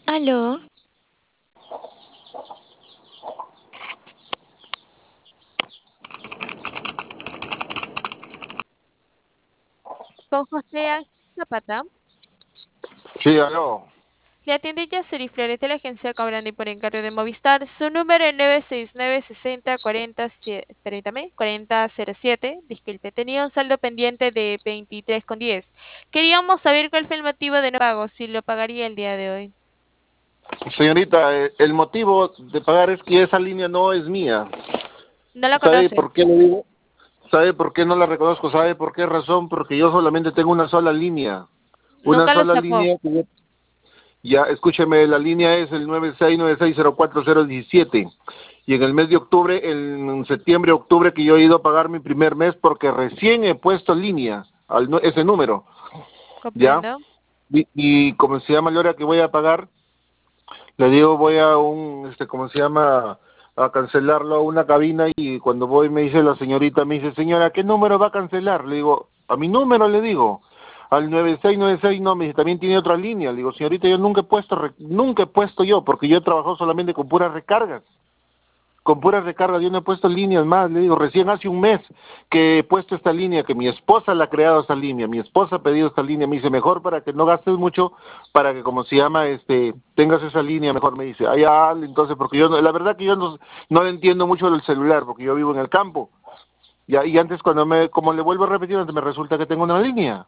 Aló, Con José Ángel Zapata, Sí, aló. le atiende Yaceri Flores de la agencia Cobrandi por encargo de Movistar. Su número es 969-60-40, permítame, 4007. Disculpe, tenía un saldo pendiente de 23,10. Queríamos saber cuál fue el motivo de no pago, si lo pagaría el día de hoy. Señorita, el motivo de pagar es que esa línea no es mía. No la ¿Sabe conoce, por qué le digo? ¿Sabe por qué no la reconozco? ¿Sabe por qué razón? Porque yo solamente tengo una sola línea. Una nunca lo sola sacó. línea que ya, escúcheme, la línea es el 96960417. Y en el mes de octubre, en septiembre, octubre, que yo he ido a pagar mi primer mes porque recién he puesto línea, ese número, ¿ya? Comprendo. Y como se llama la hora que voy a pagar, le digo, voy a ¿cómo se llama? A cancelarlo a una cabina y cuando voy me dice la señorita, me dice, señora, ¿qué número va a cancelar? Le digo, a mi número le digo, al 9696 no, me dice, también tiene otra línea. Le digo, señorita, yo nunca he puesto, nunca he puesto yo, porque yo he trabajado solamente con puras recargas. Con puras recargas, yo no he puesto líneas más, le digo, recién hace un mes que he puesto esta línea, que mi esposa la ha creado esta línea, mi esposa ha pedido esta línea, me dice, mejor para que no gastes mucho, para que como se llama, tengas esa línea, mejor me dice, entonces, porque yo, la verdad que yo no le entiendo mucho del celular, porque yo vivo en el campo, ya, y antes como le vuelvo a repetir, antes me resulta que tengo una línea,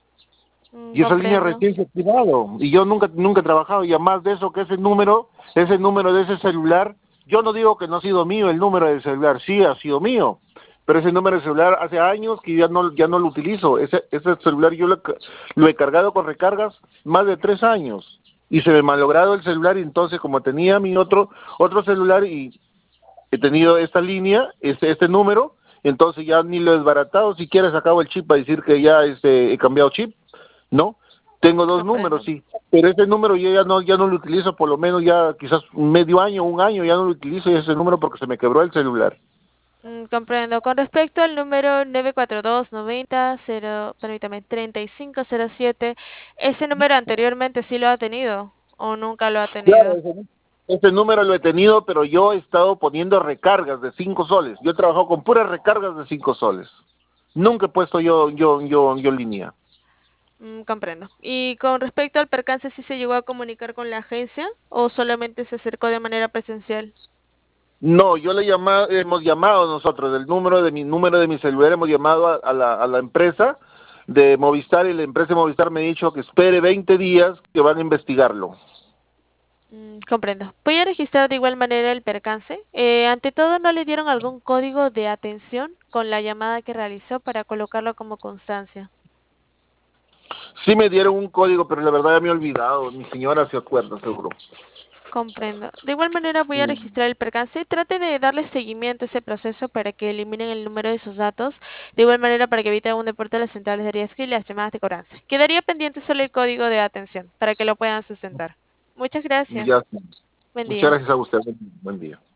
y esa línea Comprendo. recién se ha activado y yo nunca he trabajado y además de eso que ese número de ese celular, yo no digo que no ha sido mío el número del celular, sí ha sido mío, pero ese número de celular hace años que ya no lo utilizo, ese celular yo lo he cargado con recargas más de 3 años y se me ha malogrado el celular y entonces como tenía mi otro celular y he tenido esta línea, este número, entonces ya ni lo he desbaratado, siquiera he sacado el chip para decir que ya he cambiado chip, ¿no? Tengo dos números, Comprendo. sí, pero ese número yo ya no lo utilizo, por lo menos ya quizás medio año, un año, ya no lo utilizo ese número porque se me quebró el celular. Comprendo. Con respecto al número 94290, permítame, 3507, ¿ese número anteriormente sí lo ha tenido o nunca lo ha Claro, tenido? ese número lo he tenido, pero yo he estado poniendo recargas de 5 soles. Yo he trabajado con puras recargas de 5 soles. Nunca he puesto yo línea. Comprendo. Y con respecto al percance, ¿sí se llegó a comunicar con la agencia o solamente se acercó de manera presencial? No, hemos llamado nosotros, del número de mi celular, hemos llamado a la empresa de Movistar y la empresa de Movistar me ha dicho que espere 20 días que van a investigarlo. Comprendo. Voy a registrar de igual manera el percance. Ante todo, ¿no le dieron algún código de atención con la llamada que realizó para colocarlo como constancia? Sí me dieron un código, pero la verdad ya me he olvidado, mi señora se acuerda seguro. Comprendo. De igual manera voy a registrar el percance. Trate de darle seguimiento a ese proceso para que eliminen el número de sus datos. De igual manera para que evite un deporte de las centrales de riesgo y las llamadas de cobranza. Quedaría pendiente solo el código de atención para que lo puedan sustentar. Muchas gracias. Ya, Buen muchas día. gracias a usted, buen día.